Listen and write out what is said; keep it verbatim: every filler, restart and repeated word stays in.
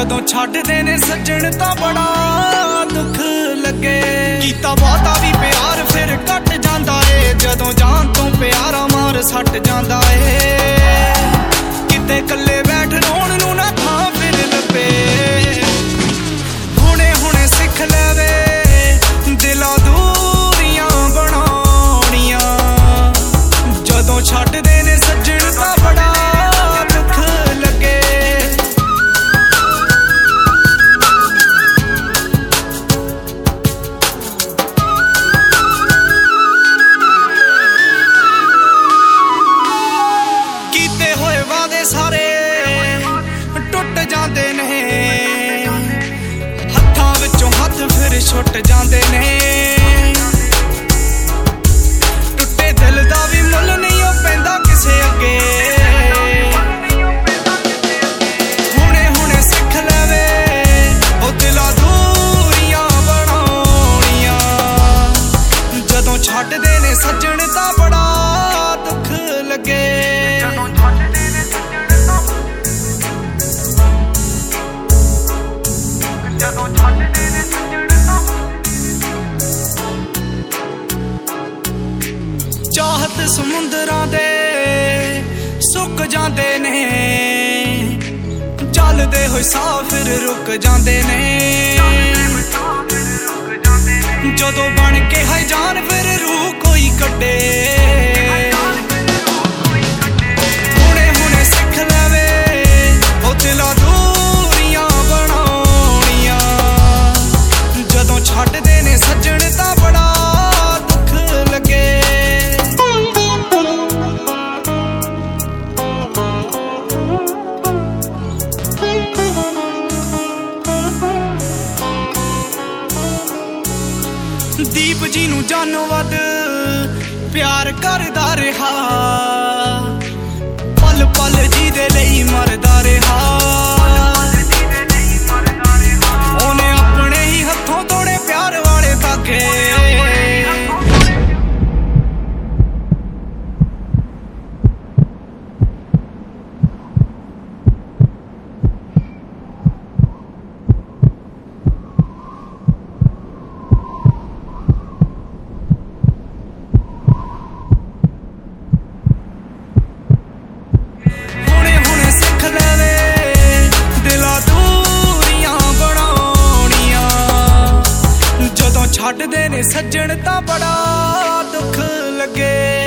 जदों छड्डदे ने सज्जण तां बड़ा दुख लगे। कीता बहुता भी प्यार फिर घट जांदा ए, जदों जान तो प्यारा मार सट जांदा ए। किते कल्ले बैठ रोण नूं ना थां फिर लभे, हुणे हुणे सिख लवे दिलां दूरियां बनाउणियां। जदों छड्डदे ने सज्जण तां बड़ा दुख लगे। कीते होए वादे सारे टुट जांदे ने, हत्थां विचों हत्थ फिर छुट जांदे ने। टुटे दिल दा भी मुल नहीं ओ पैंदा किसे अगे, हुणे हुणे सिख लवे ओ दिलां दूरियां बनाउणियां। जदों छड्डदे ने सज्जण तां बड़ा दुख लगे। चाहत समुंदरां दे सुक जांदे ने, चलदे होए साह फिर रुक जांदे ने। जदों बन के है जान फिर रूह कोई कड्डे, हुणे हुणे सिख लवे ओ दिलां दूरियां बनाउणियां। जदों छड्डदे ने सज्जण तां बड़ा दुख लगे। दीप जी नूं जानो वध प्यार करदा रहा, पल पल जी दे लई मरदा रहा। ओने अपने ही हत्थों तोड़े प्यार वाले धागे, छड्डदे ने सज्जण तां बड़ा दुख लगे।